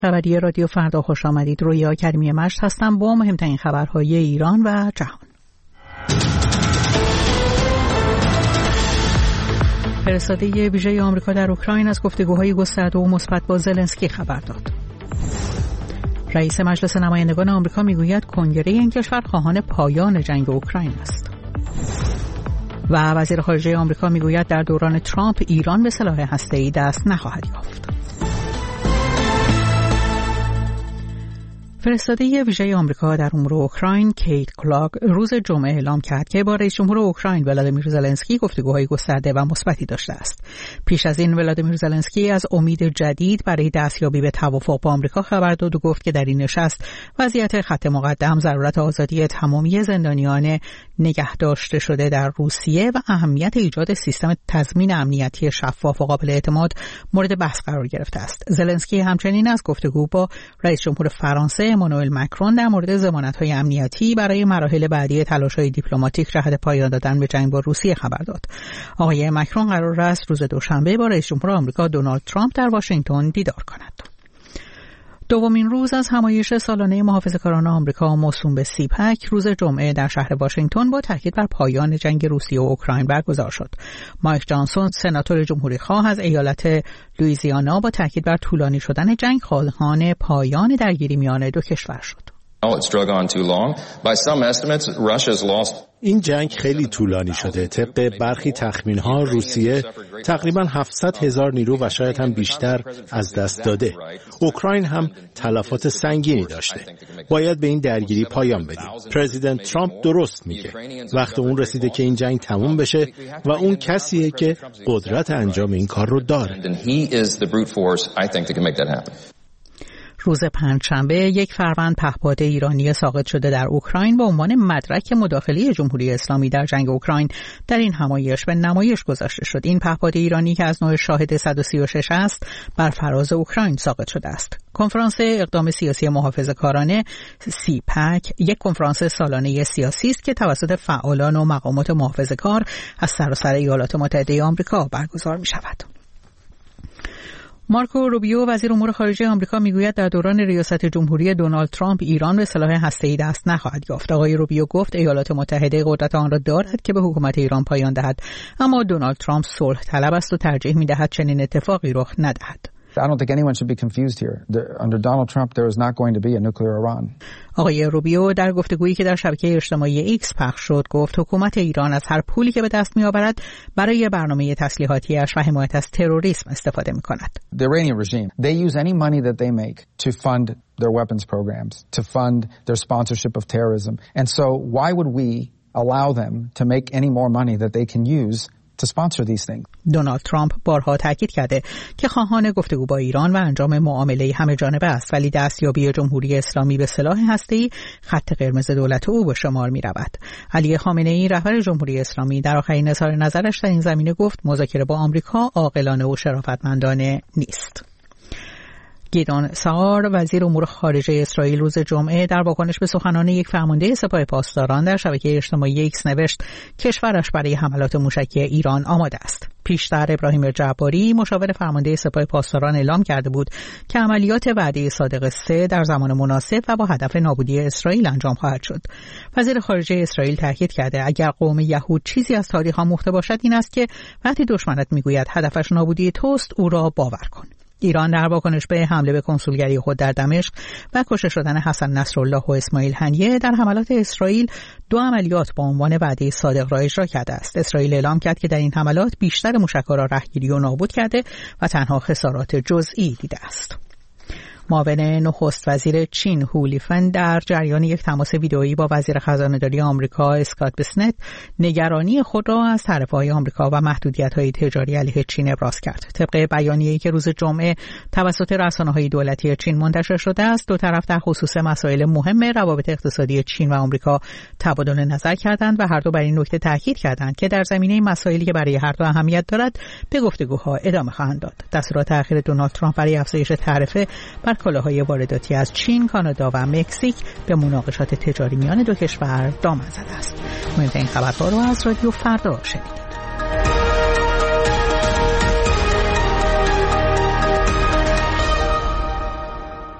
خبری رادیو فردا، خوش آمدید. رویا کریمی مشت هستم با مهمترین خبرهای ایران و جهان. فرستاده ویژه آمریکا در اوکراین از گفتگوهای گسترده و مثبت با زلنسکی خبر داد. رئیس مجلس نمایندگان آمریکا میگوید کنگره این کشور خواهان پایان جنگ اوکراین است. و وزیر خارجه آمریکا میگوید در دوران ترامپ ایران به سلاح هسته‌ای دست نخواهد یافت. فرستاده ویژه آمریکا در امور اوکراین کیت کلاگ روز جمعه اعلام کرد که با رئیس جمهور اوکراین ولادیمیر زلنسکی گفتگوهای گسترده و مثبتی داشته است. پیش از این ولادیمیر زلنسکی از امید جدید برای دستیابی به توافق با آمریکا خبر داد و گفت که در این نشست وضعیت خط مقدم، ضرورت آزادی تمامی زندانیان نگه داشته شده در روسیه و اهمیت ایجاد سیستم تضمین امنیتی شفاف و قابل اعتماد مورد بحث قرار گرفته است. زلنسکی همچنین از گفتگو با رئیس جمهور فرانسه امانوئل مکرون در مورد ضمانت‌های امنیتی برای مراحل بعدی تلاش‌های دیپلماتیک جهت پایان دادن به جنگ با روسیه خبر داد. آقای مکرون قرار است روز دوشنبه با رئیس جمهور آمریکا دونالد ترامپ در واشنگتن دیدار کند. دومین روز از همایش سالانه محافظه‌کاران آمریکا موسوم به سیپک روز جمعه در شهر واشنگتن با تاکید بر پایان جنگ روسیه و اوکراین برگزار شد. مایک جانسون، سناتور جمهوری‌خواه از ایالت لوئیزیانا، با تاکید بر طولانی شدن جنگ خواهان پایان درگیری میان دو کشور شد. این جنگ خیلی طولانی شده. طبق برخی تخمین‌ها روسیه تقریباً 700,000 نیرو و شاید هم بیشتر از دست داده. اوکراین هم تلفات سنگینی داشته. باید به این درگیری پایان بدیم. پرزیدنت ترامپ درست میگه. وقت اون رسیده که این جنگ تموم بشه و اون کسیه که قدرت انجام این کار رو داره. روز پنجشنبه یک فروند پهپاد ایرانی ساقط شده در اوکراین به عنوان مدرک مداخله جمهوری اسلامی در جنگ اوکراین در این همایش به نمایش گذاشته شد. این پهپاد ایرانی که از نوع شاهد 136 است بر فراز اوکراین ساقط شده است. کنفرانس اقدام سیاسی محافظه‌کارانه سیپک یک کنفرانس سالانه سیاسی است که توسط فعالان و مقامات محافظه‌کار از سراسر ایالات متحده آمریکا برگزار می‌شود. مارکو روبیو وزیر امور خارجه آمریکا میگوید در دوران ریاست جمهوری دونالد ترامپ ایران به سلاح هسته‌ای دست نخواهد یافت. آقای روبیو گفت ایالات متحده قدرت آن را دارد که به حکومت ایران پایان دهد، اما دونالد ترامپ صلح طلب است و ترجیح می‌دهد چنین اتفاقی رخ ندهد. I don't think anyone should be confused here. Under Donald Trump there is not going to be a nuclear Iran. آقای روبیو در گفتگویی که در شبکه اجتماعی ایکس پخش شد گفت حکومت ایران از هر پولی که به دست می‌آورد برای برنامه تسلیحاتی‌اش و حمایت از تروریسم استفاده می‌کند. The Iranian regime, they use any money that they make to fund their weapons programs, to fund their sponsorship of terrorism. And so why would we allow them to make any more money that they can use to sponsor these things? دونالد ترامپ بارها تاکید کرده که خواهان گفتگو با ایران و انجام معامله همه جانبه است، ولی دستیابی جمهوری اسلامی به سلاح هسته‌ای خط قرمز دولت او به شمار می‌رود. علی خامنه‌ای رهبر جمهوری اسلامی در آخرین اظهار نظرش در این زمینه گفت مذاکره با آمریکا عاقلانه و شرافتمندانه نیست. گیدون سعار وزیر امور خارجه اسرائیل روز جمعه در واکنش به سخنان یک فرمانده سپاه پاسداران در شبکه اجتماعی ایکس نوشت کشورش برای حملات موشکی ایران آماده است. پیشتر ابراهیم جعباری مشاور فرمانده سپاه پاسداران اعلام کرده بود که عملیات وعده صادق 3 در زمان مناسب و با هدف نابودی اسرائیل انجام خواهد شد. وزیر خارجه اسرائیل تاکید کرده اگر قوم یهود چیزی از تاریخ آموخته باشد این است که وقتی دشمنت میگوید هدفش نابودی توست او را باور کن. ایران در واکنش به حمله به کنسولگری خود در دمشق و کشته شدن حسن نصرالله و اسماعیل هنیه در حملات اسرائیل 2 عملیات با عنوان وعده صادق را اجرا کرده است. اسرائیل اعلام کرد که در این حملات بیشتر موشک‌ها را رهگیری و نابود کرده و تنها خسارات جزئی دیده است. معاون نخست وزیر چین هو لیفن در جریان یک تماس ویدئویی با وزیر خزانه‌داری آمریکا اسکات بسنت نگرانی خود را از طرف‌های آمریکا و محدودیت‌های تجاری علیه چین ابراز کرد. طبق بیانیه‌ای که روز جمعه توسط رسانه‌های دولتی چین منتشر شده است، دو طرف در خصوص مسائل مهم روابط اقتصادی چین و آمریکا تبادل نظر کردند و هر دو بر این نکته تاکید کردند که در زمینه مسائلی که برای هر دو اهمیت دارد به گفتگوها ادامه خواهند داد. دستورات اخیر دونالد ترامپ برای افزایش تعرفه بر کالاهای وارداتی از چین، کانادا و مکزیک به مناقشات تجاری میان دو کشور دامن زده است. مهمترین خبرها رو از رادیو فردا شنیدید.